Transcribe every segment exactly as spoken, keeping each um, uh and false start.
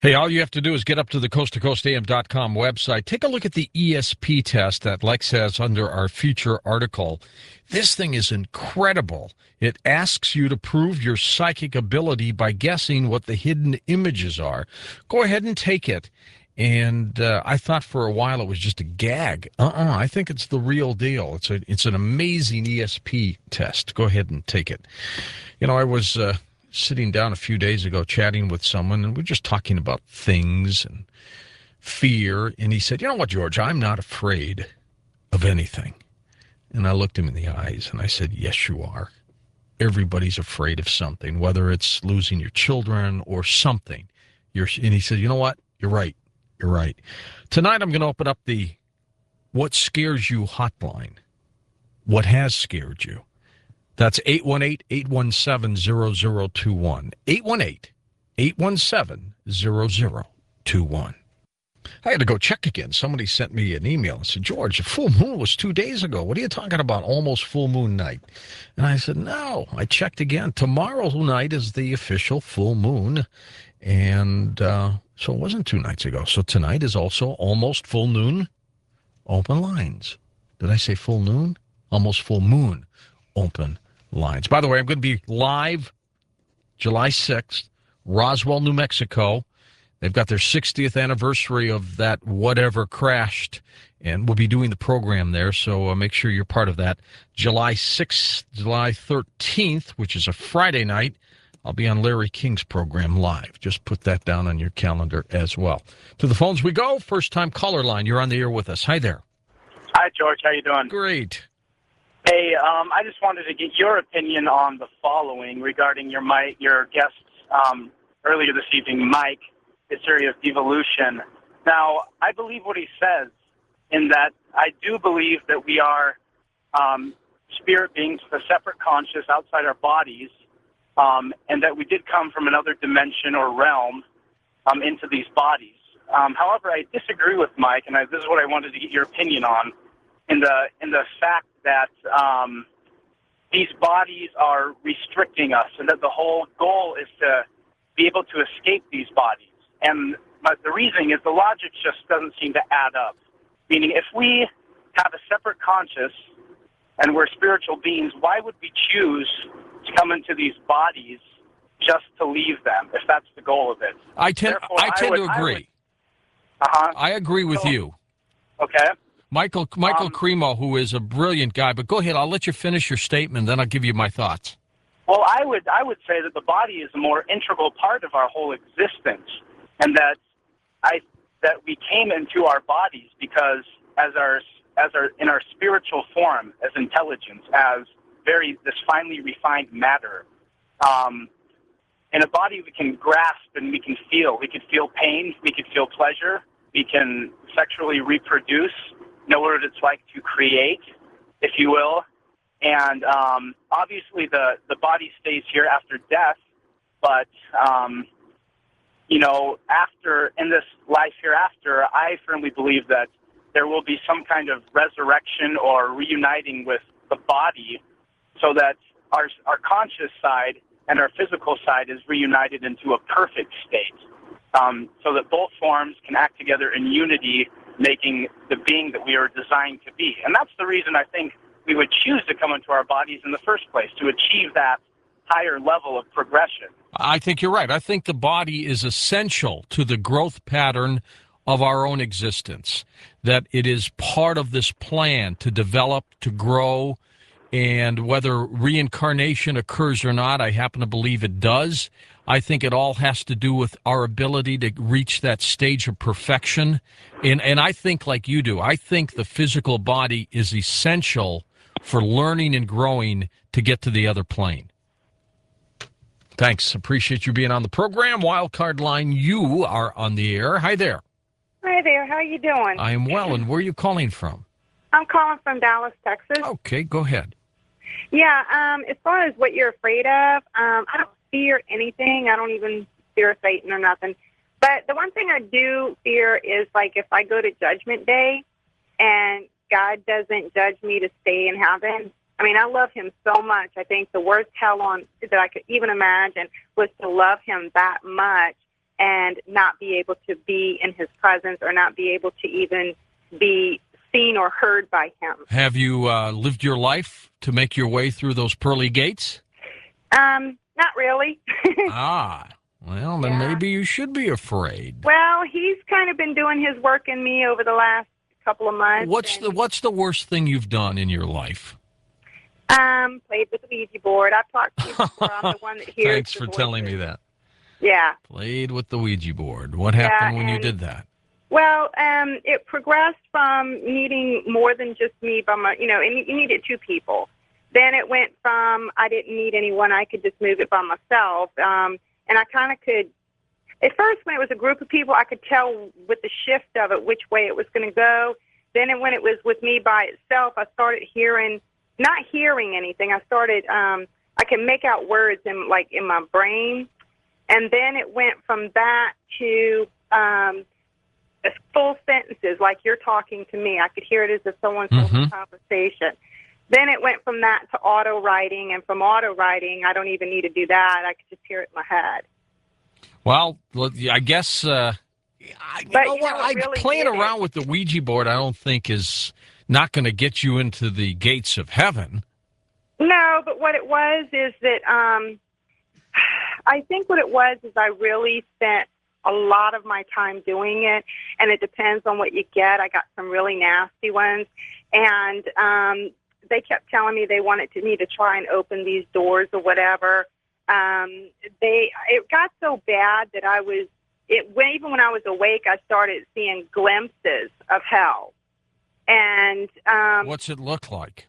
Hey, all you have to do is get up to the coast to coast a m dot com website. Take a look at the E S P test that Lex has under our feature article. This thing is incredible. It asks you to prove your psychic ability by guessing what the hidden images are. Go ahead and take it. And uh, I thought for a while it was just a gag. Uh-uh, I think it's the real deal. It's a it's an amazing E S P test. Go ahead and take it. You know, I was... Uh, sitting down a few days ago chatting with someone, and we're just talking about things and fear, and he said, you know what, George, I'm not afraid of anything. And I looked him in the eyes, and I said, yes, you are. Everybody's afraid of something, whether it's losing your children or something. You're, and he said, you know what, you're right, you're right. Tonight I'm going to open up the What Scares You hotline. What has scared you? That's eight one eight, eight one seven, zero zero two one. eight one eight, eight one seven, zero zero two one. I had to go check again. Somebody sent me an email and said, George, the full moon was two days ago. What are you talking about, almost full moon night? And I said, no. I checked again. Tomorrow night is the official full moon. And uh, so it wasn't two nights ago. So tonight is also almost full noon. Open lines. Did I say full noon? Almost full moon. Open lines. By the way, I'm going to be live July sixth, Roswell, New Mexico. They've got their sixtieth anniversary of that whatever crashed, and we'll be doing the program there, so uh, make sure you're part of that. July sixth, July thirteenth, which is a Friday night, I'll be on Larry King's program live. Just put that down on your calendar as well. To the phones we go. First-time caller line. You're on the air with us. Hi there. Hi, George. How you doing? Great. Hey, um, I just wanted to get your opinion on the following regarding your Mike, your guest um, earlier this evening, Mike, his theory of devolution. Now, I believe what he says in that I do believe that we are um, spirit beings with a separate conscious outside our bodies, um, and that we did come from another dimension or realm um, into these bodies. Um, however, I disagree with Mike, and I, this is what I wanted to get your opinion on, in the in the fact that um, these bodies are restricting us, and that the whole goal is to be able to escape these bodies. And but the reasoning is the logic just doesn't seem to add up. Meaning, if we have a separate conscious and we're spiritual beings, why would we choose to come into these bodies just to leave them, if that's the goal of it? I tend, Therefore, I tend I would, to agree. I, uh-huh. I agree with so, you. Okay. Michael Michael Um, Cremo, who is a brilliant guy, but go ahead. I'll let you finish your statement, then I'll give you my thoughts. Well, I would I would say that the body is a more integral part of our whole existence, and that I that we came into our bodies because as our as our in our spiritual form, as intelligence, as very this finely refined matter. Um, in a body, we can grasp and we can feel. We can feel pain. We can feel pleasure. We can sexually reproduce. Know what it's like to create, if you will. And um, obviously the, the body stays here after death, but, um, you know, after, in this life hereafter, I firmly believe that there will be some kind of resurrection or reuniting with the body so that our, our conscious side and our physical side is reunited into a perfect state, um, so that both forms can act together in unity, making the being that we are designed to be. And that's the reason I think we would choose to come into our bodies in the first place, to achieve that higher level of progression. I think you're right. I think the body is essential to the growth pattern of our own existence, that it is part of this plan to develop, to grow, and whether reincarnation occurs or not, I happen to believe it does. I think it all has to do with our ability to reach that stage of perfection. And, and I think like you do, I think the physical body is essential for learning and growing to get to the other plane. Thanks. Appreciate you being on the program. Wildcard line, you are on the air. Hi there. Hi there. How are you doing? I am well. And where are you calling from? I'm calling from Dallas, Texas. Okay, go ahead. Yeah, um, as far as what you're afraid of, um, I don't fear anything. I don't even fear Satan or nothing. But the one thing I do fear is, like, if I go to Judgment Day and God doesn't judge me to stay in heaven. I mean, I love him so much. I think the worst hell on that I could even imagine was to love him that much and not be able to be in his presence or not be able to even be seen or heard by him. Have you uh, lived your life to make your way through those pearly gates? Um, not really. Ah, well, then Yeah. maybe you should be afraid. Well, he's kind of been doing his work in me over the last couple of months. What's and, the What's the worst thing you've done in your life? Um, played with the Ouija board. I've talked to you before. I'm the one that hears Thanks the for telling me voices. that. Yeah. Played with the Ouija board. What happened Yeah, when you and- did that? Well, um, it progressed from needing more than just me by my, you know, and you needed two people. Then it went from I didn't need anyone; I could just move it by myself. Um, and I kind of could. At first, when it was a group of people, I could tell with the shift of it which way it was going to go. Then, it, when it was with me by itself, I started hearing, not hearing anything. I started, um, I could make out words in like in my brain, and then it went from that to. Um, full sentences like you're talking to me. I could hear it as if someone's having Mhm. a conversation. Then it went from that to auto writing, and from auto writing, I don't even need to do that. I could just hear it in my head. Well, look, I guess uh, I, you But, know you what? know, it I, really playing did it. around with the Ouija board, I don't think is not going to get you into the gates of heaven. No, but what it was is that um, I think what it was is I really spent a lot of my time doing it, and it depends on what you get. I got some really nasty ones, and um, they kept telling me they wanted to, me to try and open these doors or whatever. Um, they it got so bad that I was it when, even when I was awake, I started seeing glimpses of hell, and um, What's it look like?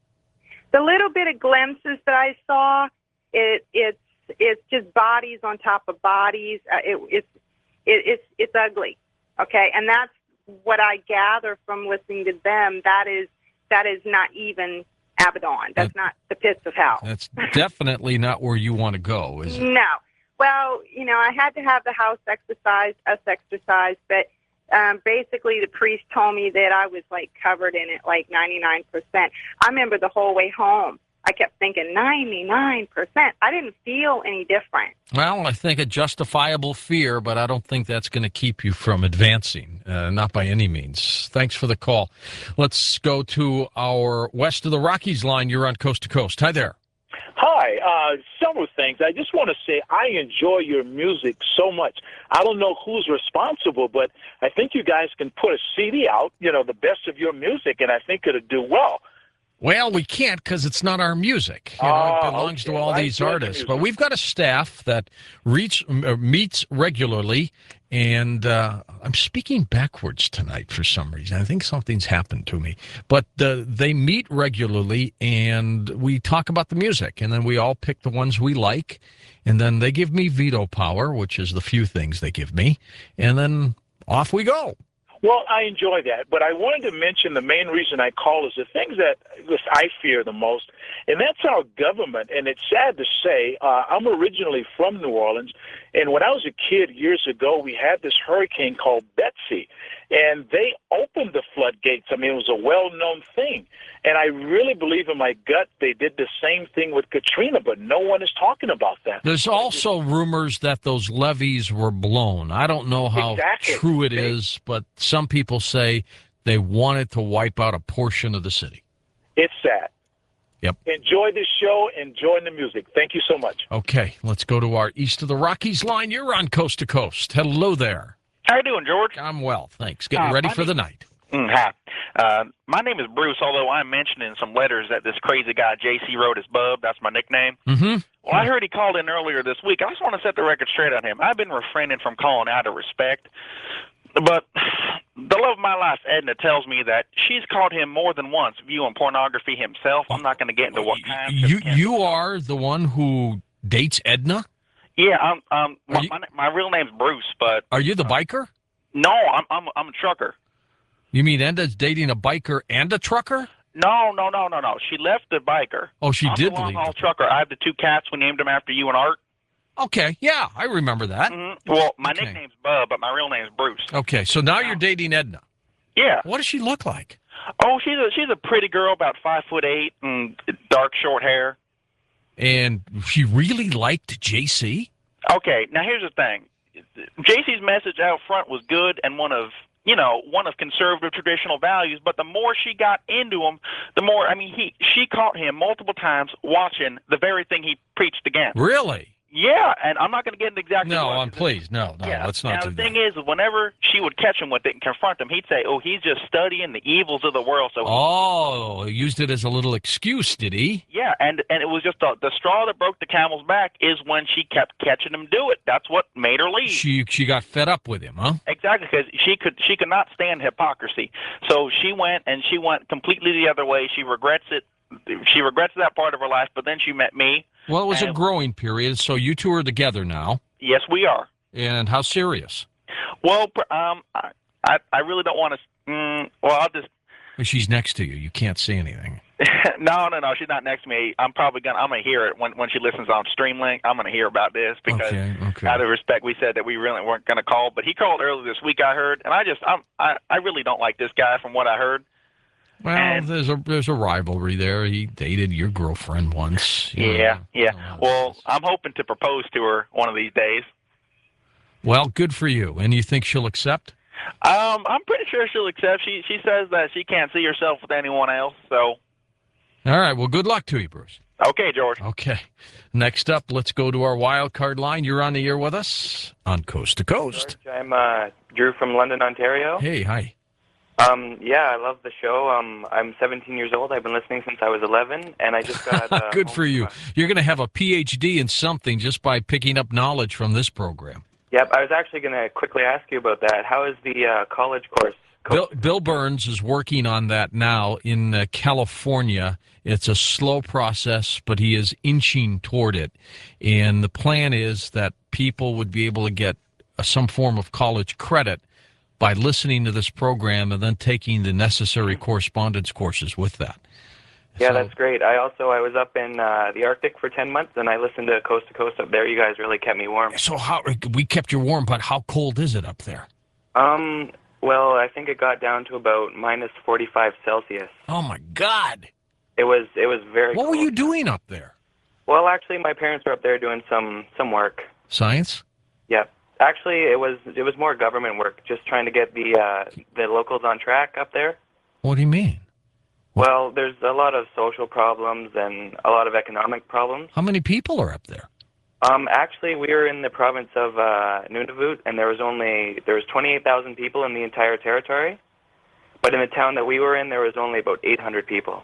the little bit of glimpses that I saw, it it's it's just bodies on top of bodies. Uh, it, it's it, it's it's ugly, okay, and that's what I gather from listening to them. That is that is not even Abaddon. That's not the pits of hell. That's definitely not where you want to go, is it? No. Well, you know, I had to have the house exercised, us exercised, but um, basically the priest told me that I was like covered in it, like ninety-nine percent. I remember the whole way home, I kept thinking ninety-nine percent. I didn't feel any different. Well, I think a justifiable fear, but I don't think that's going to keep you from advancing, uh, not by any means. Thanks for the call. Let's go to our West of the Rockies line. You're on Coast to Coast. Hi there. Hi, uh, several things. I just want to say I enjoy your music so much. I don't know who's responsible, but I think you guys can put a C D out, you know, the best of your music, and I think it'll do well. Well, we can't because it's not our music. You know, Oh, it belongs okay. to all Well, I these enjoy the artists. But music. we've got a staff that reach, uh, meets regularly, and uh, I'm speaking backwards tonight for some reason. I think something's happened to me. But uh, they meet regularly, and we talk about the music, and then we all pick the ones we like, and then they give me veto power, which is the few things they give me, and then off we go. Well, I enjoy that, but I wanted to mention the main reason I call is the things that I fear the most, and that's our government. And it's sad to say, uh, I'm originally from New Orleans, and when I was a kid years ago, we had this hurricane called Betsy, and they opened the floodgates. I mean, it was a well-known thing, and I really believe in my gut they did the same thing with Katrina, but no one is talking about that. There's also rumors that those levees were blown. I don't know how Exactly. true it They- is, but some people say they wanted to wipe out a portion of the city. It's sad. Yep. Enjoy the show. Enjoy the music. Thank you so much. Okay, let's go to our East of the Rockies line. You're on Coast to Coast. Hello there. How you doing, George? I'm well, thanks. Getting Uh, ready my for the name- night. Mm, hi. Uh, my name is Bruce, although I'm mentioned in some letters that this crazy guy J C wrote as Bub. That's my nickname. Mm-hmm. Well, I heard he called in earlier this week. I just want to set the record straight on him. I've been refraining from calling out of respect, but the love of my life, Edna, tells me that she's called him more than once viewing pornography himself. I'm not going to get into what kind. 'cause You it can't- you are the one who dates Edna? Yeah, I'm. Um, Are my, you- my, my real name's Bruce, but Are you the biker? no, I'm I'm I'm a trucker. You mean Edna's dating a biker and a trucker? No, no, no, no, no. She left the biker. Oh, she I'm did the long leave. haul trucker. I have the two cats. We named them after you and Art. Okay, yeah, I remember that. hmm Well, my Okay. nickname's Bub, but my real name's Bruce. Okay, so now you're dating Edna. Yeah. What does she look like? Oh, she's a she's a pretty girl, about five foot eight, and dark short hair. And she really liked J C? Okay, now here's the thing. J C's message out front was good and one of, you know, one of conservative traditional values, but the more she got into him, the more, I mean, he she caught him multiple times watching the very thing he preached against. Really? Yeah, and I'm not going to get into exactly No, what. um, please, no, no, yeah. let's not now, do the that. thing is, whenever she would catch him with it and confront him, he'd say, oh, he's just studying the evils of the world. So Oh, he used it as a little excuse, did he? yeah, and and it was just the, the straw that broke the camel's back is when she kept catching him do it. That's what made her leave. She she got fed up with him, huh? Exactly, because she could she could not stand hypocrisy. So she went and she went completely the other way. She regrets it. She regrets that part of her life. But then she met me. Well, it was a And- growing period, so you two are together now. Yes, we are. And how serious? Well, pr- um, I I, I really don't want to. Mm, well, I'll just. She's next to you. You can't say anything. no, no, no. She's not next to me. I'm probably gonna. I'm gonna hear it when when she listens on Streamlink. I'm gonna hear about this because, Okay, okay. out of respect, we said that we really weren't gonna call. But he called earlier this week. I heard, and I just, I'm, I, I really don't like this guy from what I heard. Well, and- there's a there's a rivalry there. He dated your girlfriend once. you Yeah, know. yeah. Oh, Well, I'm hoping to propose to her one of these days. Well, good for you. And you think she'll accept? Um, I'm pretty sure she'll accept. She she says that she can't see herself with anyone else. So, All right. Well, good luck to you, Bruce. okay, George. Okay. Next up, let's go to our wild card line. You're on the air with us on Coast to Coast. George, I'm uh, Drew from London, Ontario. Hey, hi. Um, yeah, I love the show. Um, I'm seventeen years old. I've been listening since I was eleven, and I just got uh, Good home for you. from, uh, You're going to have a P H D in something just by picking up knowledge from this program. Yep, I was actually going to quickly ask you about that. How is the uh, college course? Bill, Bill Burns is working on that now in uh, California. It's a slow process, but he is inching toward it. And the plan is that people would be able to get uh, some form of college credit by listening to this program and then taking the necessary correspondence courses with that. Yeah, So- that's great. I also I was up in uh, the Arctic for ten months, and I listened to Coast to Coast up there. You guys really kept me warm. So how we kept you warm, but how cold is it up there? Um, well, I think it got down to about minus forty-five Celsius. Oh my God! It was it was very. What were cold. you doing up there? Well, actually, my parents were up there doing some some work. Science? Yeah. Actually, it was it was more government work, just trying to get the uh, the locals on track up there. What do you mean? Well, there's a lot of social problems and a lot of economic problems. How many people are up there? Um, actually, we were in the province of uh, Nunavut, and there was only there was twenty-eight thousand people in the entire territory. But in the town that we were in, there was only about eight hundred people.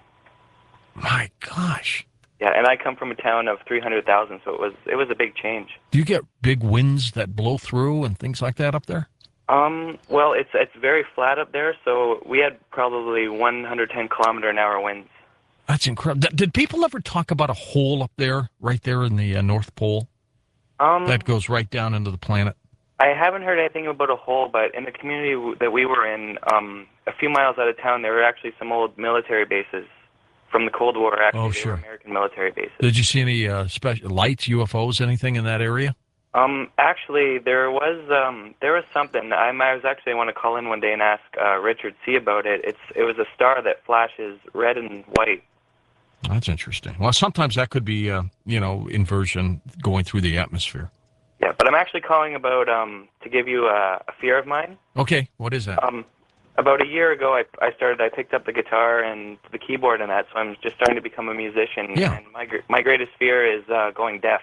My gosh! Yeah, and I come from a town of three hundred thousand, so it was it was a big change. Do you get big winds that blow through and things like that up there? Um, well, it's it's very flat up there, so we had probably one hundred ten kilometer an hour winds. That's incredible. Did people ever talk about a hole up there, right there in the uh, North Pole, Um, that goes right down into the planet? I haven't heard anything about a hole, but in the community w- that we were in, um, a few miles out of town, there were actually some old military bases from the Cold War. Actually, Oh, they were sure. American military bases. Did you see any uh, special lights, U F Os, anything in that area? Um, actually, there was um, there was something. I, I was actually I want to call in one day and ask uh, Richard C about it. It's it was a star that flashes red and white. That's interesting. Well, sometimes that could be, uh, you know, inversion going through the atmosphere. Yeah, but I'm actually calling about um, to give you a, a fear of mine. Okay, what is that? Um, about a year ago, I, I started. I picked up the guitar and the keyboard and that, so I'm just starting to become a musician. Yeah. And my gr- my greatest fear is uh, going deaf.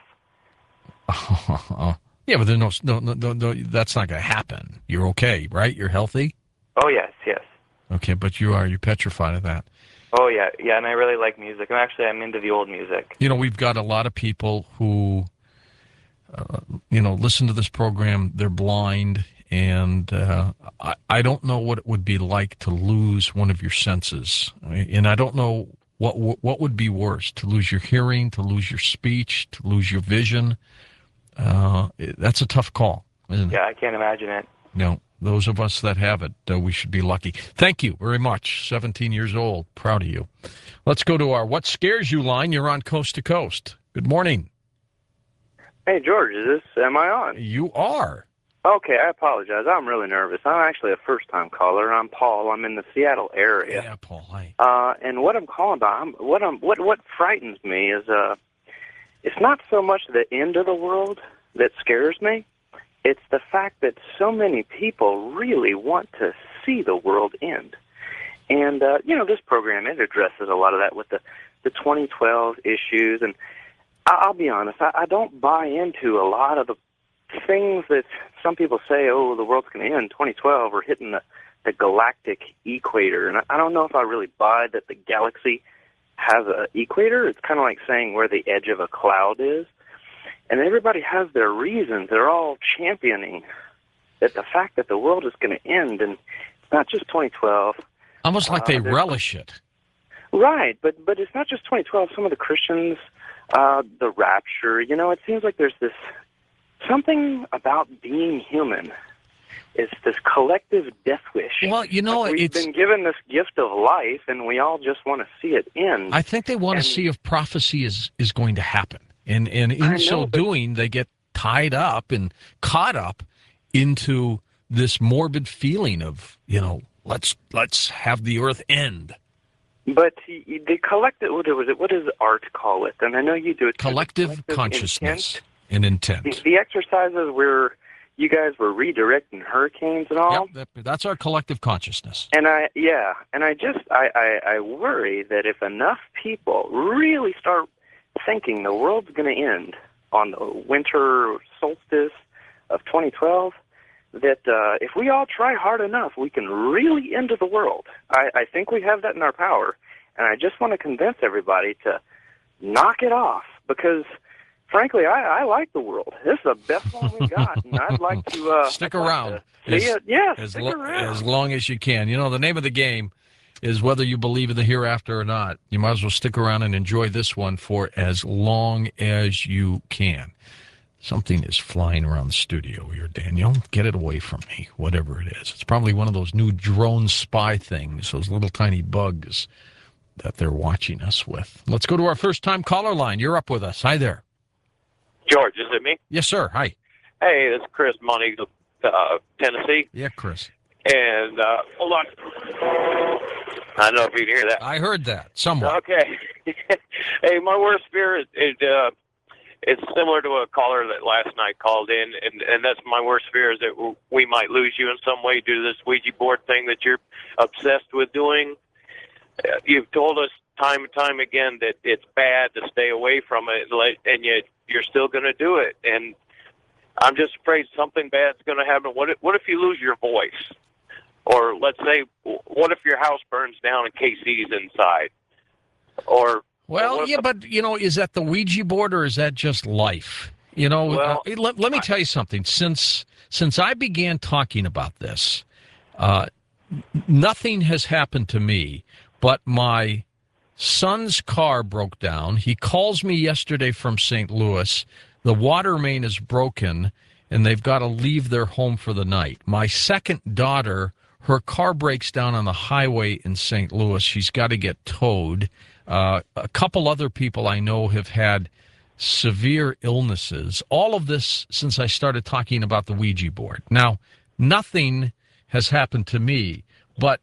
Yeah, but there's no, no, no, no, no, that's not going to happen. You're okay, right? You're healthy? Oh yes, yes. Okay, but you are, you're petrified of that. Oh yeah, yeah. And I really like music. I'm actually I'm into the old music. You know, we've got a lot of people who, uh, you know, listen to this program. They're blind, and uh, I, I don't know what it would be like to lose one of your senses, and I don't know what what would be worse: to lose your hearing, to lose your speech, to lose your vision. Uh, that's a tough call, isn't it? Yeah, I can't imagine it. No, those of us that have it, uh, we should be lucky. Thank you very much. seventeen years old. Proud of you. Let's go to our What Scares You line. You're on Coast to Coast. Good morning. Hey, George, is this, am I on? You are. Okay, I apologize. I'm really nervous. I'm actually a first-time caller. I'm Paul. I'm in the Seattle area. Yeah, Paul. Hi. Uh, and what I'm calling about, I'm, what I'm, what what frightens me is, uh, it's not so much the end of the world that scares me. It's the fact that so many people really want to see the world end. And, uh, you know, this program, it addresses a lot of that with the, the twenty twelve issues. And I'll be honest, I, I don't buy into a lot of the things that some people say, oh, the world's going to end in twenty twelve or hitting the, the galactic equator. And I, I don't know if I really buy that the galaxy has an equator. It's kind of like saying where the edge of a cloud is. And everybody has their reasons. They're all championing that the fact that the world is going to end, and it's not just twenty twelve. Almost like they uh, relish it. Right, but but it's not just twenty twelve. Some of the Christians, uh, the rapture, you know, it seems like there's this something about being human. It's this collective death wish. Well, you know, like we've it's been given this gift of life, and we all just want to see it end. I think they want and, to see if prophecy is, is going to happen. And and in I know, so but- doing, they get tied up and caught up into this morbid feeling of, you know, let's let's have the earth end. But the the collective, what is it? What does art call it? And I know you do it. too. Collective, Collective consciousness intent. and intent. The, the exercises where you guys were redirecting hurricanes and all. Yep, that, that's our collective consciousness. And I, yeah, and I just, I, I, I worry that if enough people really start thinking the world's going to end on the winter solstice of twenty twelve, that uh, if we all try hard enough, we can really end the world. I, I think we have that in our power, and I just want to convince everybody to knock it off, because frankly, I, I like the world. This is the best one we got, and I'd like to uh, Stick I'd like around. to see As- it. Yeah, As, stick lo- around. as long as you can. You know, the name of the game is whether you believe in the hereafter or not. You might as well stick around and enjoy this one for as long as you can. Something is flying around the studio here, Daniel. Get it away from me, whatever it is. It's probably one of those new drone spy things, those little tiny bugs that they're watching us with. Let's go to our first-time caller line. You're up with us. Hi there. George, is it me? Yes, sir. Hi. Hey, this is Chris Money, uh, Tennessee. Yeah, Chris. And, uh, hold on. I don't know if you can hear that. I heard that somewhat. Okay. Hey, my worst fear is, is uh, it's similar to a caller that last night called in, and, and that's my worst fear is that we might lose you in some way due to this Ouija board thing that you're obsessed with doing. Uh, you've told us time and time again that it's bad to stay away from it, and yet you're still going to do it. And I'm just afraid something bad's going to happen. What if, what if you lose your voice? Or let's say, what if your house burns down and K C's inside? Or Well, what if yeah, the- but, you know, is that the Ouija board or is that just life? You know, Well, uh, let, let me tell you something. Since since I began talking about this, uh, nothing has happened to me, but my son's car broke down. He calls me yesterday from Saint Louis. The water main is broken, and they've got to leave their home for the night. My second daughter, her car breaks down on the highway in Saint Louis. She's got to get towed. Uh, a couple other people I know have had severe illnesses. All of this since I started talking about the Ouija board. Now, nothing has happened to me, but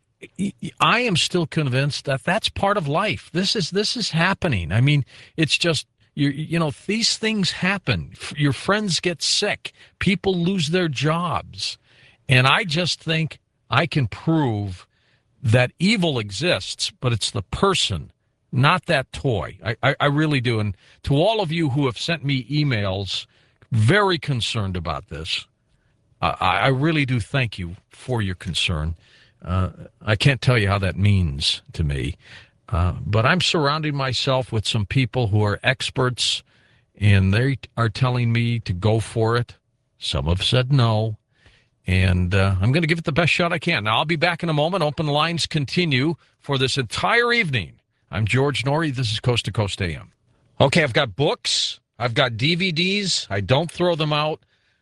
I am still convinced that that's part of life. This is this is happening. I mean, it's just, you you know, these things happen. Your friends get sick. People lose their jobs. And I just think I can prove that evil exists, but it's the person, not that toy. I, I, I really do. And to all of you who have sent me emails very concerned about this, uh, I, I really do thank you for your concern. Uh, I can't tell you how that means to me. Uh, but I'm surrounding myself with some people who are experts, and they are telling me to go for it. Some have said no. And uh, I'm going to give it the best shot I can. Now, I'll be back in a moment. Open lines continue for this entire evening. I'm George Norrie. This is Coast to Coast A M. Okay, I've got books. I've got D V Ds. I don't throw them out.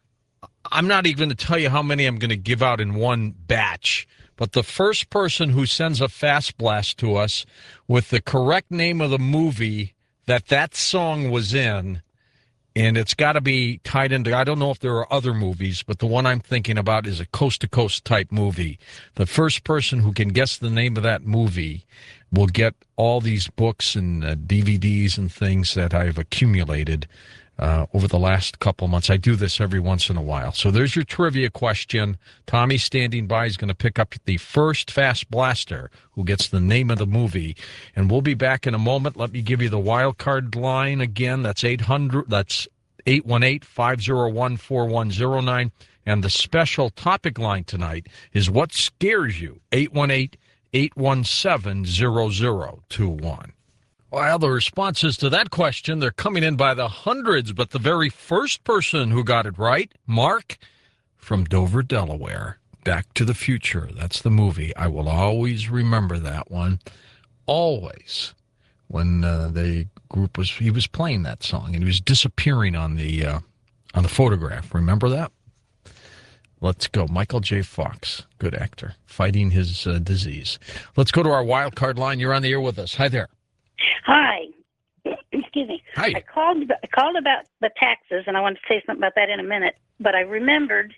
I'm not even going to tell you how many I'm going to give out in one batch. But the first person who sends a fast blast to us with the correct name of the movie that that song was in, and it's got to be tied into, I don't know if there are other movies, but the one I'm thinking about is a coast-to-coast type movie. The first person who can guess the name of that movie will get all these books and uh, D V Ds and things that I've accumulated uh, over the last couple months. I do this every once in a while. So there's your trivia question. Tommy standing by is going to pick up the first Fast Blaster who gets the name of the movie. And we'll be back in a moment. Let me give you the wild card line again. That's eight hundred. That's eight one eight, five oh one, four one oh nine. And the special topic line tonight is what scares you? eight one eight, eight one seven, zero zero two one. Well, the responses to that question, they're coming in by the hundreds, but the very first person who got it right, Mark from Dover, Delaware, Back to the Future. That's the movie. I will always remember that one. Always. When uh, the group was, he was playing that song, and he was disappearing on the uh, on the photograph. Remember that? Let's go. Michael J. Fox, good actor, fighting his uh, disease. Let's go to our wild card line. You're on the air with us. Hi there. Hi. Excuse me. Hi. I called I called about the taxes, and I want to say something about that in a minute. But I remembered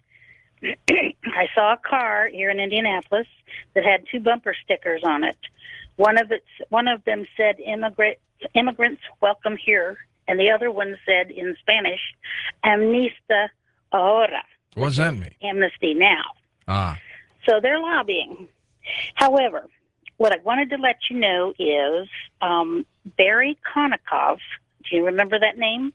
I saw a car here in Indianapolis that had two bumper stickers on it. One of it, one of them said "Immigrant immigrants welcome here," and the other one said in Spanish, "Amnista ahora." What does that mean? Amnesty now. Ah. So they're lobbying. However, what I wanted to let you know is um, Barry Konikoff. Do you remember that name?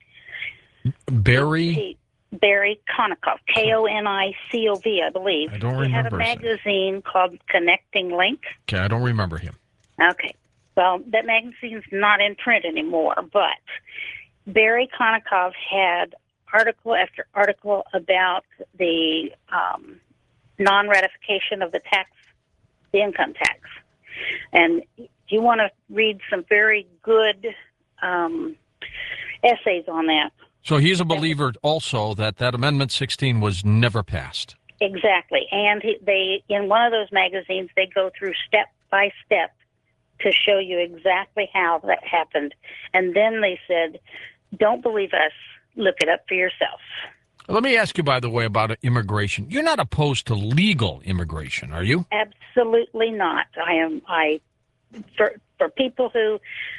Barry? He, Barry Konikoff, K O N I C O V, I believe. I don't he remember. He had a magazine called Connecting Link. Okay, I don't remember him. Okay. Well, that magazine's not in print anymore, but Barry Konikoff had article after article about the um, non-ratification of the tax, the income tax. And you want to read some very good um, essays on that. So he's a believer also that that Amendment sixteen was never passed. Exactly. And he, they, in one of those magazines, they go through step by step to show you exactly how that happened. And then they said, don't believe us. Look it up for yourself. Let me ask you, by the way, about immigration. You're not opposed to legal immigration, are you? Absolutely not. I am. I for for people who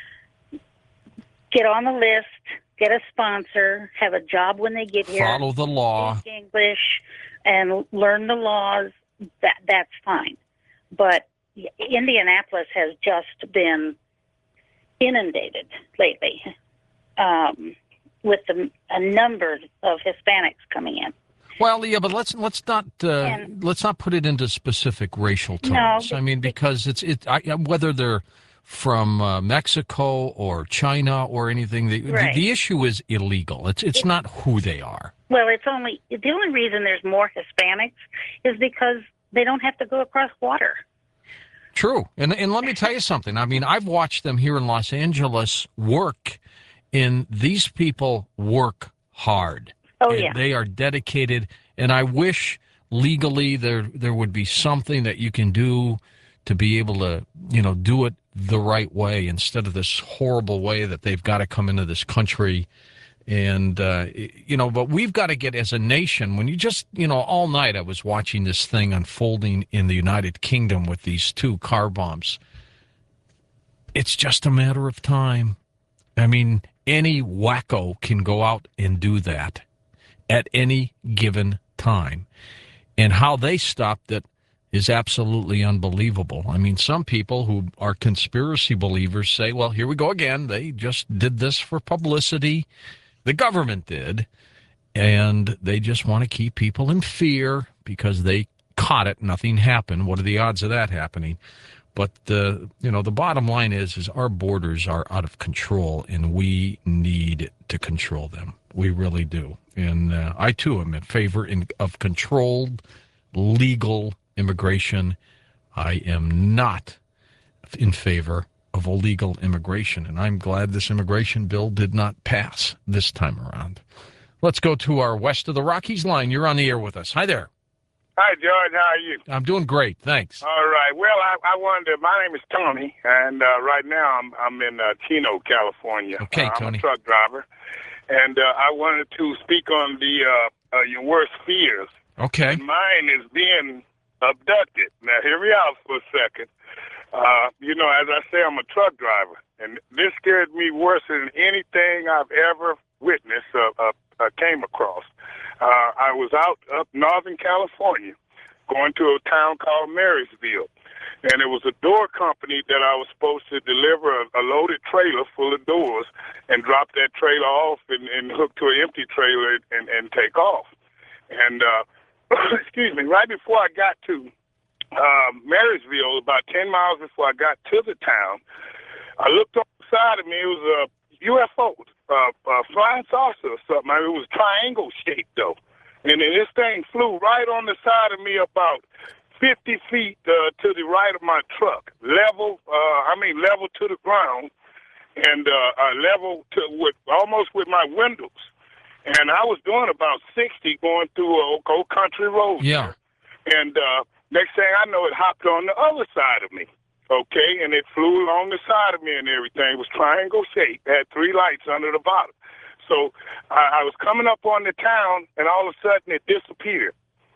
get on the list, get a sponsor, have a job when they get here, follow the law, speak English, and learn the laws. That that's fine. But Indianapolis has just been inundated lately. Um, with the, a number of Hispanics coming in. Well, yeah, but let's let's not uh, And- let's not put it into specific racial No, terms. but- I mean, because it's it I, whether they're from uh, Mexico or China or anything, the, Right. the the issue is illegal. It's it's not who they are. Well, it's only the only reason there's more Hispanics is because they don't have to go across water. True, and and let me tell you something. I mean, I've watched them here in Los Angeles work. And these people work hard. Oh, and yeah. They are dedicated. And I wish legally there there would be something that you can do to be able to, you know, do it the right way instead of this horrible way that they've got to come into this country. And, uh, you know, but we've got to get as a nation, when you just, you know, all night I was watching this thing unfolding in the United Kingdom with these two car bombs. It's just a matter of time. I mean, any wacko can go out and do that at any given time. And how they stopped it is absolutely unbelievable. I mean, some people who are conspiracy believers say, well, here we go again. They just did this for publicity. The government did. And they just want to keep people in fear because they caught it. Nothing happened. What are the odds of that happening? But, uh, you know, the bottom line is, is our borders are out of control, and we need to control them. We really do. And uh, I, too, am in favor in, of controlled, legal immigration. I am not in favor of illegal immigration, and I'm glad this immigration bill did not pass this time around. Let's go to our West of the Rockies line. You're on the air with us. Hi there. Hi, George. How are you? I'm doing great. Thanks. All right. Well, I, I wanted to, my name is Tony, and uh, right now I'm I'm in uh, Chino, California. Okay, uh, I'm Tony. a truck driver, and uh, I wanted to speak on the uh, uh, your worst fears. Okay. And mine is being abducted. Now, hear me out for a second. Uh, you know, as I say, I'm a truck driver, and this scared me worse than anything I've ever witness uh, uh, uh, came across. Uh, I was out up Northern California going to a town called Marysville. And it was a door company that I was supposed to deliver a, a loaded trailer full of doors and drop that trailer off and, and hook to an empty trailer and, and take off. And, uh, excuse me, right before I got to uh, Marysville, about ten miles before I got to the town, I looked on the side of me. It was a U F O, uh, a flying saucer or something. I mean, it was triangle shaped, though. And then this thing flew right on the side of me about fifty feet uh, to the right of my truck, level, uh, I mean, level to the ground, and uh, uh, level to with almost with my windows. And I was doing about sixty going through a old country road. Yeah. There. And uh, next thing I know, it hopped on the other side of me. Okay, and it flew along the side of me and everything. It was triangle shaped. It had three lights under the bottom. So I, I was coming up on the town, and all of a sudden it disappeared.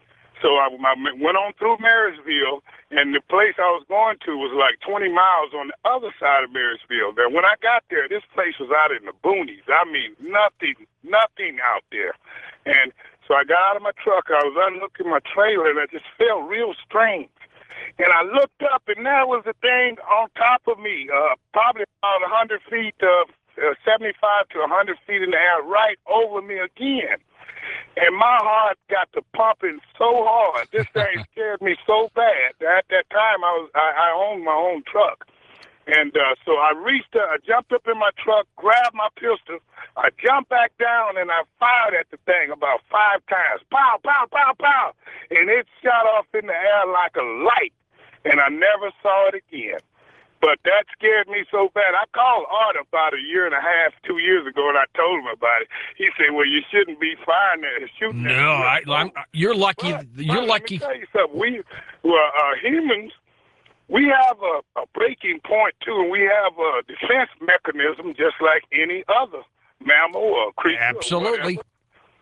So I, I went on through Marysville, and the place I was going to was like twenty miles on the other side of Marysville. Then when I got there, this place was out in the boonies. I mean, nothing, nothing out there. And so I got out of my truck. I was unhooking my trailer, and I just felt real strange. And I looked up, and there was a thing on top of me, uh, probably about one hundred feet, uh, uh, seventy-five to one hundred feet in the air, right over me again. And my heart got to pumping so hard. This thing scared me so bad. At that time, I was I, I owned my own truck. And uh, so I reached, uh, I jumped up in my truck, grabbed my pistol, I jumped back down, and I fired at the thing about five times. Pow, pow, pow, pow. And it shot off in the air like a light. And I never saw it again. But that scared me so bad. I called Art about a year and a half, two years ago, and I told him about it. He said, "Well, you shouldn't be firing that, shooting." No, I, I'm, you're lucky. But, you're but lucky. Let me tell you something. We, well, uh, humans, we have a, a breaking point too, and we have a defense mechanism just like any other mammal or creature. Absolutely. Or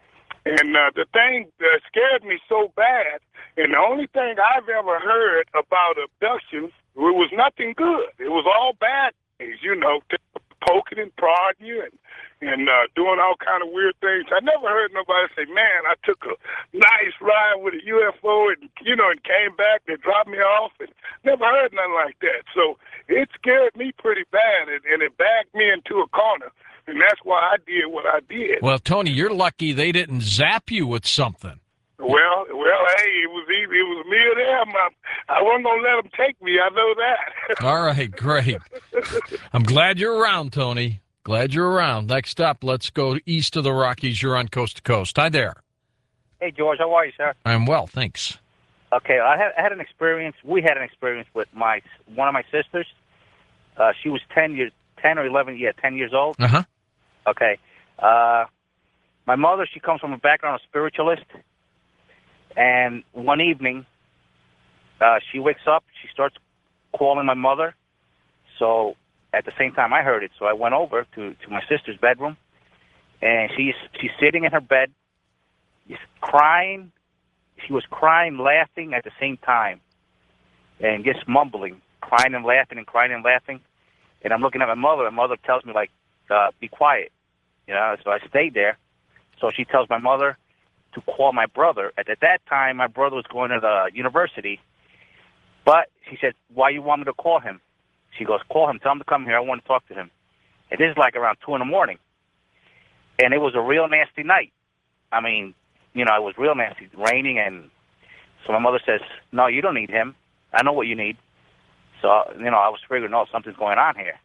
and uh, the thing that scared me so bad, and the only thing I've ever heard about abductions, it was nothing good. It was all bad things, you know, poking and prodding you and, and uh, doing all kind of weird things. I never heard nobody say, "Man, I took a nice ride with a U F O and, you know, and came back, they dropped me off," and never heard nothing like that. So it scared me pretty bad, and, and it backed me into a corner, and that's why I did what I did. Well, Tony, you're lucky they didn't zap you with something. Well, well, hey, it was either, it was me or them. I, I wasn't gonna let them take me. I know that. All right, great. I'm glad you're around, Tony. Glad you're around. Next up, let's go east of the Rockies. You're on Coast to Coast. Hi there. Hey, George. How are you, sir? I'm well, thanks. Okay, I had, I had an experience. We had an experience with my one of my sisters. Uh, she was ten years, ten or eleven, yeah, ten years old. Uh huh. Okay. Uh, my mother, she comes from a background of spiritualist. And one evening, uh, she wakes up, she starts calling my mother. So at the same time I heard it, so I went over to, to my sister's bedroom, and she's she's sitting in her bed, she's crying. She was crying, laughing at the same time, and just mumbling, crying and laughing and crying and laughing. And I'm looking at my mother, and my mother tells me, like, uh, be quiet. You know, so I stayed there. So she tells my mother to call my brother. At, at that time, my brother was going to the university. But she said, "Why you want me to call him?" She goes, "Call him. Tell him to come here. I want to talk to him." And this is like around two in the morning. And it was a real nasty night. I mean, you know, it was real nasty, raining. And so my mother says, "No, you don't need him. I know what you need." So, you know, I was figuring, no, something's going on here.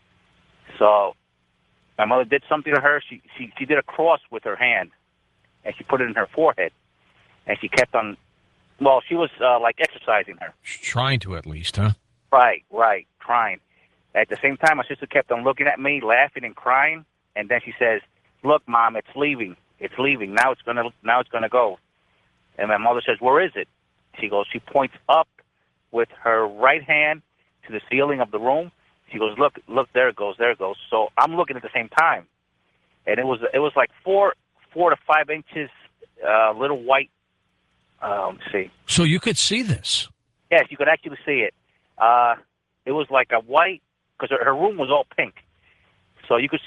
So my mother did something to her. She, she, she did a cross with her hand. And she put it in her forehead, and she kept on, well, she was uh, like exercising her. Trying to at least, huh? Right, right, trying. At the same time, my sister kept on looking at me, laughing and crying, and then she says, "Look, Mom, it's leaving. It's leaving. Now it's gonna, now it's gonna go." And my mother says, "Where is it?" She goes, she points up with her right hand to the ceiling of the room. She goes, "Look, look, there it goes, there it goes." So I'm looking at the same time, and it was, it was like four. four to five inches, uh, little white. Um, see. So you could see this? Yes, you could actually see it. Uh, it was like a white, because her, her room was all pink. So you could see it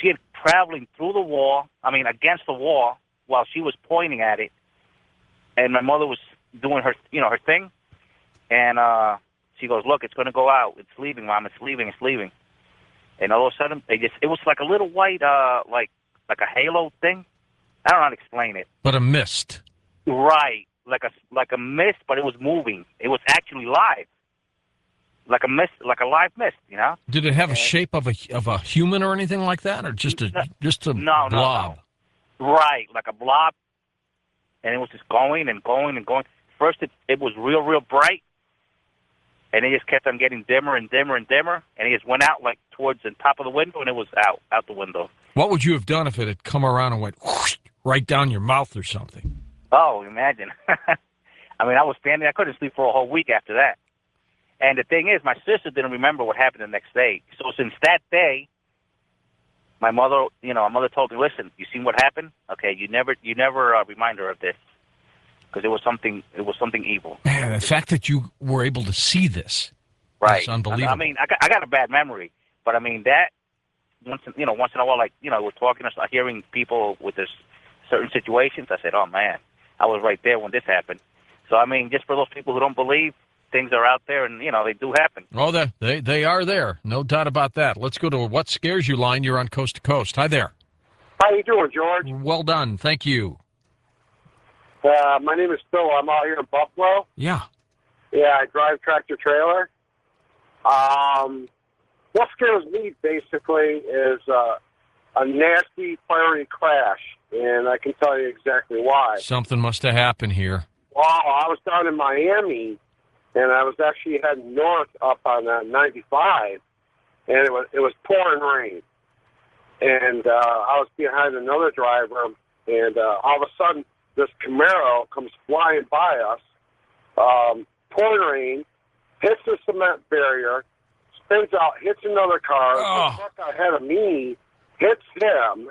traveling through the wall, I mean, against the wall, while she was pointing at it. And my mother was doing her, you know, her thing. And uh, she goes, look, it's going to go out. It's leaving, Mom. It's leaving. It's leaving. And all of a sudden, they just, it was like a little white, uh, like like a halo thing. I don't know how to explain it. But a mist. Right. Like a, like a mist, but it was moving. It was actually live. Like a mist, like a live mist, you know? Did it have a shape of a of a human or anything like that, or just a no, just a no, blob? No, no. Right, like a blob. And it was just going and going and going. First, it, it was real, real bright. And it just kept on getting dimmer and dimmer and dimmer. And it just went out like towards the top of the window, and it was out, out the window. What would you have done if it had come around and went whoosh, right down your mouth or something? Oh, imagine. I mean, I was standing, I couldn't sleep for a whole week after that. And the thing is, my sister didn't remember what happened the next day. So since that day, my mother, you know, my mother told me, listen, you seen what happened? Okay, you never, you never uh, remind her of this. Because it was something, it was something evil. Man, the fact that you were able to see this right. is unbelievable. I mean, I got, I got a bad memory, but I mean that once, you know, once in a while, like you know, we're talking, hearing people with this certain situations. I said, oh man, I was right there when this happened. So I mean, just for those people who don't believe, things are out there, and you know, they do happen. Oh, they they they are there, no doubt about that. Let's go to a What Scares You line. You're on Coast to Coast. Hi there. How you doing, George? Well done, thank you. Uh, my name is Phil. I'm out here in Buffalo. Yeah. Yeah, I drive tractor trailer. Um, what scares me basically is uh, a nasty fiery crash, and I can tell you exactly why. Something must have happened here. Wow, I was down in Miami, and I was actually heading north up on uh, ninety-five, and it was it was pouring rain, and uh, I was behind another driver, and uh, all of a sudden, this Camaro comes flying by us, um, pouring rain, hits the cement barrier, spins out, hits another car. Oh. The truck ahead of me hits him,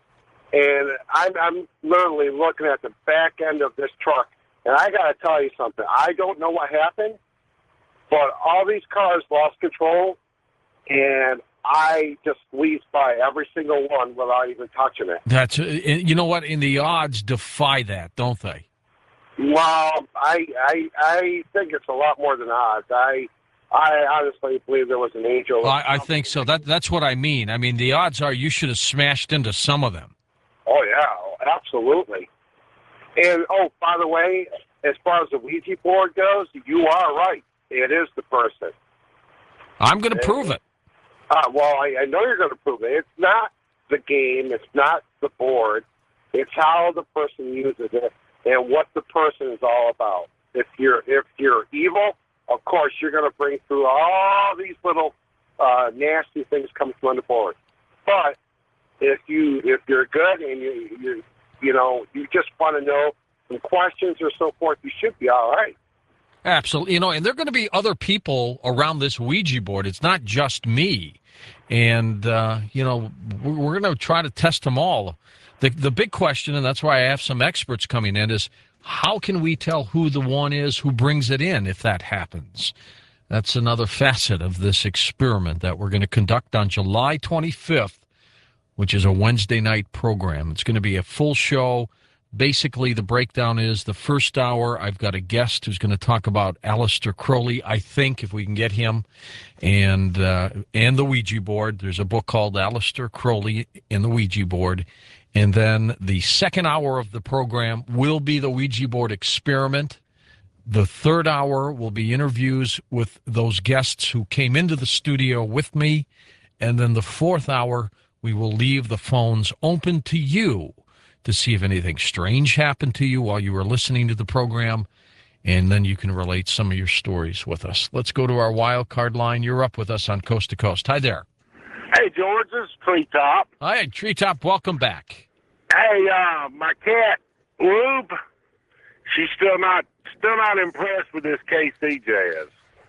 and I'm, I'm literally looking at the back end of this truck. And I got to tell you something. I don't know what happened, but all these cars lost control, and I just squeezed by every single one without even touching it. That's you know what? In the odds defy that, don't they? Well, I I I think it's a lot more than odds. I I honestly believe there was an angel. I, I think so. That that's what I mean. I mean, the odds are you should have smashed into some of them. Oh yeah, absolutely. And oh, by the way, as far as the Ouija board goes, you are right. It is the person. I'm going to prove it. Uh, well, I, I know you're going to prove it. It's not the game. It's not the board. It's how the person uses it and what the person is all about. If you're if you're evil, of course you're going to bring through all these little uh, nasty things coming from the board. But if you if you're good and you you you know you just want to know some questions or so forth, you should be all right. Absolutely. You know, and there are going to be other people around this Ouija board. It's not just me. And, uh, you know, we're, we're going to try to test them all. The, the big question, and that's why I have some experts coming in, is how can we tell who the one is who brings it in if that happens? That's another facet of this experiment that we're going to conduct on July twenty-fifth, which is a Wednesday night program. It's going to be a full show. Basically, the breakdown is the first hour, I've got a guest who's going to talk about Aleister Crowley, I think, if we can get him, and uh, and the Ouija board. There's a book called Aleister Crowley and the Ouija board. And then the second hour of the program will be the Ouija board experiment. The third hour will be interviews with those guests who came into the studio with me. And then the fourth hour, we will leave the phones open to you to see if anything strange happened to you while you were listening to the program, and then you can relate some of your stories with us. Let's go to our wild card line. You're up with us on Coast to Coast. Hi there. Hey, George, this is Treetop. Hi, Treetop. Welcome back. Hey, uh, my cat, Rube, she's still not still not impressed with this K C jazz.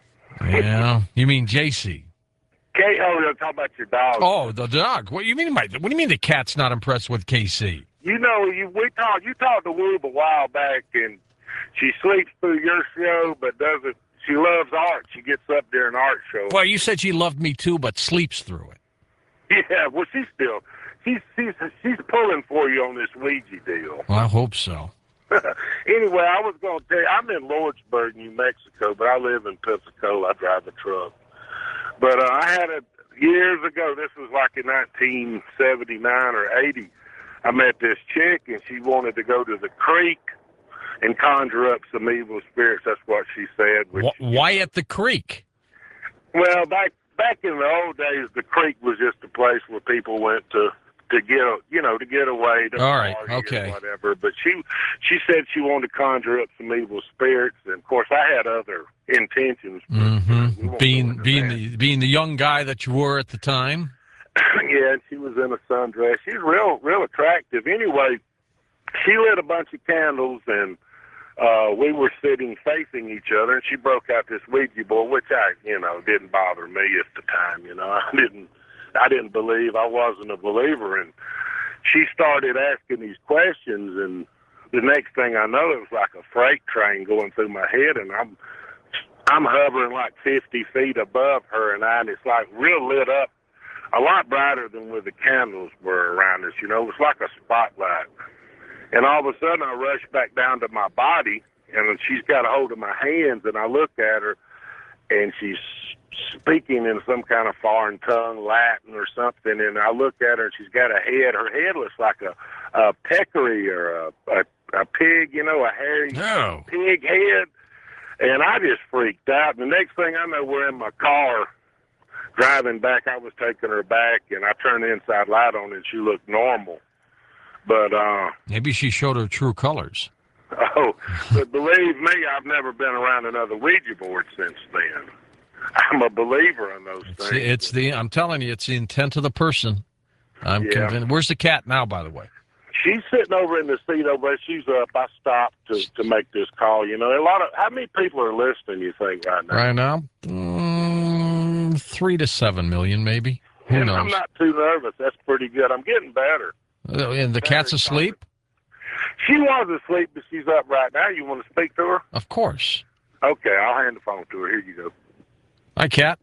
Yeah, you mean J C? K. Oh, you're talking about your dog. Oh, the dog. What do you mean? By, what do you mean the cat's not impressed with K C? You know, you we talked. You talked to Rube a while back, and she sleeps through your show, but doesn't. She loves art. She gets up during art show. Well, you said she loved me too, but sleeps through it. Yeah, well, she still she's she's she's pulling for you on this Ouija deal. Well, I hope so. Anyway, I was going to tell you, I'm in Lordsburg, New Mexico, but I live in Pensacola. I drive a truck. But uh, I had a, years ago, this was like in nineteen seventy-nine or eighty, I met this chick, and she wanted to go to the creek and conjure up some evil spirits. That's what she said. Which, Why at the creek? Well, back back in the old days, the creek was just a place where people went to to get, you know, to get away. To All right, party okay. or whatever. But she she said she wanted to conjure up some evil spirits, and of course, I had other intentions. But Mm-hmm. we won't Being go into being that. the being the young guy that you were at the time. Yeah, and she was in a sundress. She's real real attractive. Anyway, she lit a bunch of candles, and uh, we were sitting facing each other, and she broke out this Ouija board, which I, you know, didn't bother me at the time. You know, I didn't, I didn't believe. I wasn't a believer, and she started asking these questions, and the next thing I know, it was like a freight train going through my head, and I'm, I'm hovering like fifty feet above her, and I, and it's like real lit up, a lot brighter than where the candles were around us. You know, it was like a spotlight. And all of a sudden, I rush back down to my body, and she's got a hold of my hands, and I look at her, and she's speaking in some kind of foreign tongue, Latin or something, and I look at her, and she's got a head. Her head looks like a, a peccary or a, a, a pig, you know, a hairy No. pig head. And I just freaked out. And the next thing I know, we're in my car driving back. I was taking her back, and I turned the inside light on, and she looked normal. But, uh, Maybe she showed her true colors. oh, but believe me, I've never been around another Ouija board since then. I'm a believer in those It's, things. it's the I'm telling you, it's the intent of the person. I'm Yeah. convinced. Where's the cat now, by the way? She's sitting over in the seat over there. She's up. I stopped to, to make this call. You know, a lot of, how many people are listening, you think, right now? Right now, mm, three to seven million, maybe. Who And knows? I'm not too nervous. That's pretty good. I'm getting better. Uh, and the cat's asleep? She was asleep, but she's up right now. You want to speak to her? Of course. Okay, I'll hand the phone to her. Here you go. Hi, cat.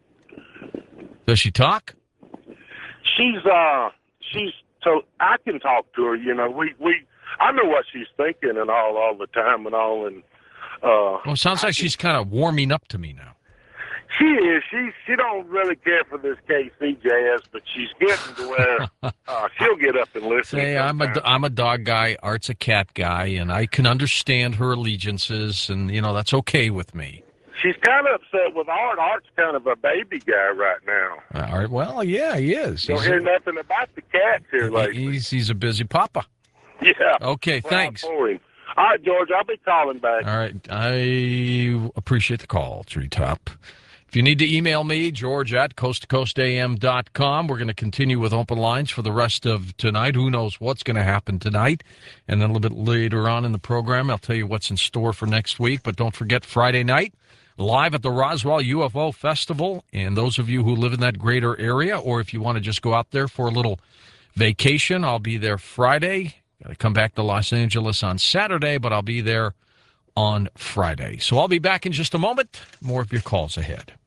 Does she talk? She's, uh, she's, so I can talk to her, you know, we, we, I know what she's thinking and all, all the time and all, and, uh. Well, it sounds like she's kind of warming up to me now. She is. She she don't really care for this K C jazz, but she's getting to where uh, she'll get up and listen. Say, I'm a, I'm a dog guy, Art's a cat guy, and I can understand her allegiances, and, you know, that's okay with me. She's kind of upset with Art. Art's kind of a baby guy right now. Uh, Art, well, yeah, he is. Don't He's hear a, nothing about the cats here lately. he's, he's a busy papa. Yeah. Okay, Well, thanks. for him. All right, George, I'll be calling back. All right. I appreciate the call, Treetop. If you need to email me, George at coast to coast a m dot com. We're going to continue with open lines for the rest of tonight. Who knows what's going to happen tonight? And then a little bit later on in the program, I'll tell you what's in store for next week. But don't forget, Friday night, live at the Roswell U F O Festival. And those of you who live in that greater area, or if you want to just go out there for a little vacation, I'll be there Friday. Got to come back to Los Angeles on Saturday, but I'll be there on Friday. So I'll be back in just a moment. More of your calls ahead.